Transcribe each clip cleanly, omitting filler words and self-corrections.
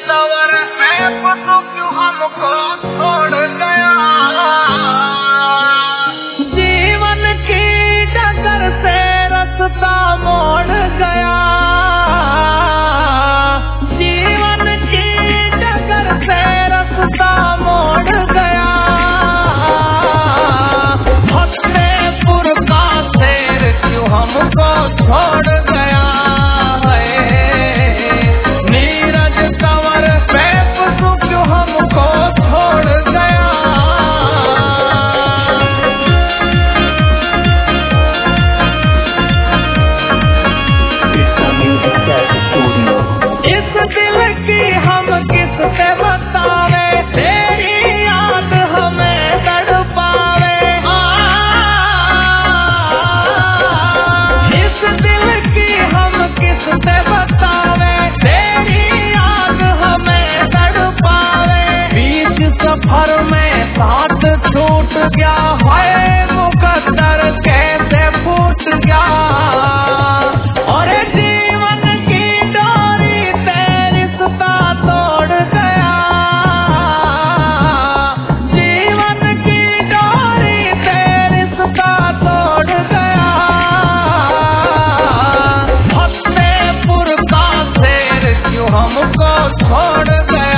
तवर मैं पशु क्यों हमको छोड़ गया। जीवन की डगर से रास्ता मोड़ गया। जीवन की डगर से रास्ता मोड़ गया। फतेहपुर का शेर क्यों हमको छोड़ गया। सफर में साथ छूट गया है मुकद्दर कैसे फूट गया। और जीवन की डोरी से रिश्ता तोड़ गया। जीवन की डोरी से रिश्ता तोड़ गया। फतेहपुर का शेर क्यों हमको छोड़ गया।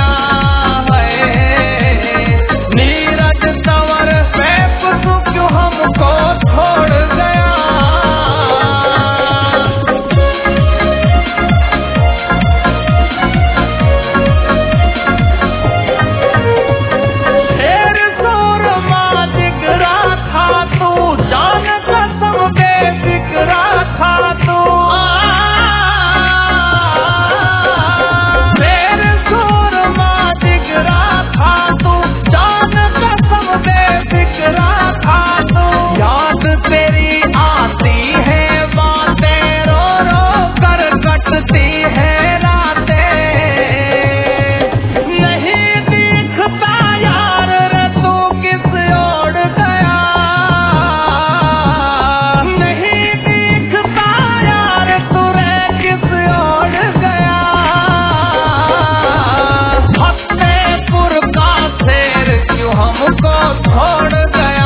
छोड़ गया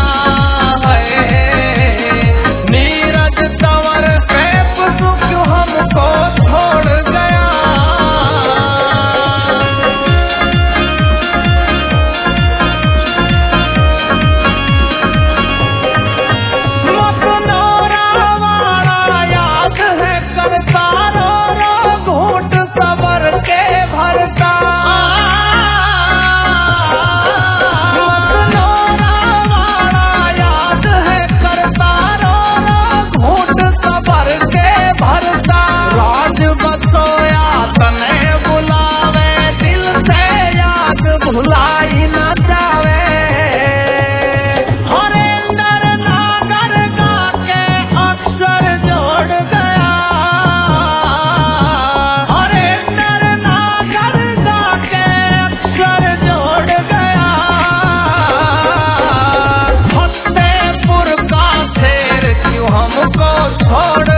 है नीरज तंवर पशु क्यों हमको छोड़ गया। मखनौरा वाला याद है करता रो रो घूट सबर के भरता। भुलाई न जावे हरेंद्र नागर गा के अक्षर जोड़ गया। हरेंद्र नागर गा के अक्षर जोड़ गया। फतेहपुर का शेर क्यों हमको छोड़